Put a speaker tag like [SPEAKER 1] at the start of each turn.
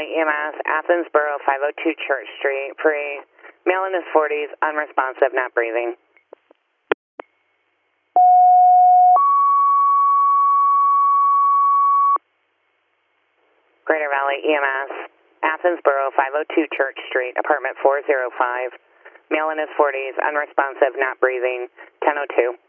[SPEAKER 1] Valley EMS, Athens Borough 502 Church Street, for a male in his 40s, unresponsive, not breathing. Greater Valley EMS, Athens Borough 502 Church Street, apartment 405, male in his 40s, unresponsive, not breathing, 10:02.